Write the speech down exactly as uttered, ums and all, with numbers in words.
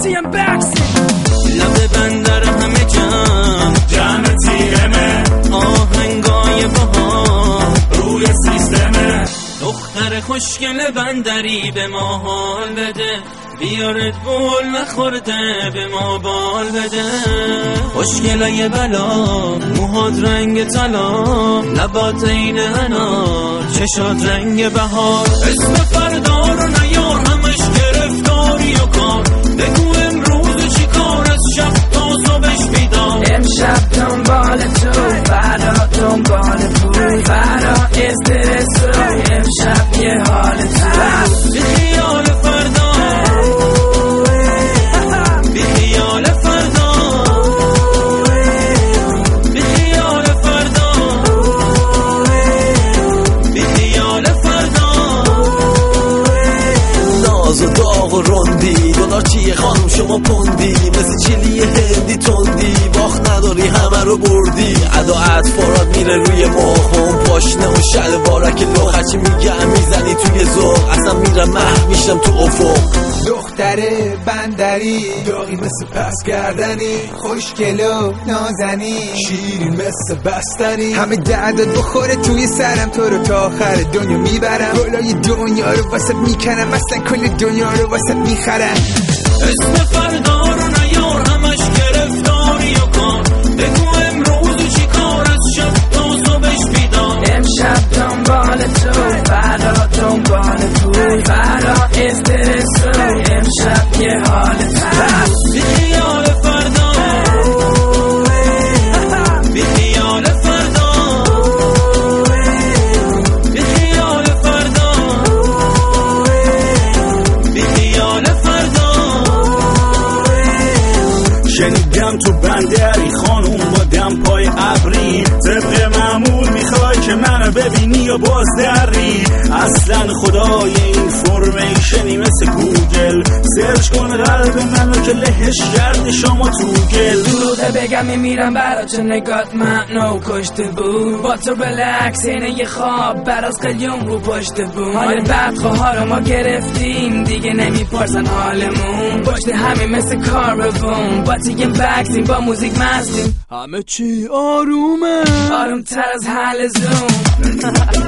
تی ام بکسی لب بندر همه جمع جمع تیمه آهنگای بهار روی سیستمه دختر خوشگل بندری به ما حال بده بیارد بول نخورده به ما بال بده خوشگلای بلا موهات رنگ طلا لبات عین انار چشات رنگ بهار اسم فردا رو نیار همش گرفتاری و کار بگو امروز چی کار از شب تا صبحش بیدار امشب دنبال تو فردا دنبال پول فردا استرس و امشب یه حال تو بی خیال فردا بی خیال فردا بی خیال فردا بی خیال فردا ناز و داغ و رندی دلار چیه خانم شما پوندی مثل چیلی هندی تندی باخت نداری همه رو بردی ادا اطفارات میره روی مخم پاشنه و شلوارک لغ هرچی میگم میزنی توی ذوق اصلا میرم محو میشم تو افق دختره بندری داغی مثل پس کردنی خوشگل و نازنی شیرین مثل بستنی همه دردت بخوره توی سرم تو رو تا آخر دنیا میبرم بالای دنیا رو واسه میکنم مثلا کل دنیا رو واسه میخرم اسم فردا رو نیار همش گرفتاری و کار بگو امروز چی کار از شب تا صبحش بیدار امشب دنبال تو فردا دنبال پول فردا استرس و امشب یه حال تو بی خیال فردا بی خیال فردا بی خیال فردا بی خیال فردا شنیدم تو بندری خانوم با دم پای ابری طبق معمول میخوای که منو ببینی یا باز دری اصلا خدای این فرمیشنی مثل گوگل سرچ کن قلب منو که لهش کرده شما تو گل دروغه بگم میمیرم برا چه نگات معنو کشته بود با تو بلکس اینه یه خواب براز قلیون رو پشت بود حال بدخواه ها رو ما گرفتیم دیگه نمیپرسن حالمون پشت همین مثل کاروون با تیم بکسیم با موزیک مستیم همه چی آرومه آروم تر از حل زوم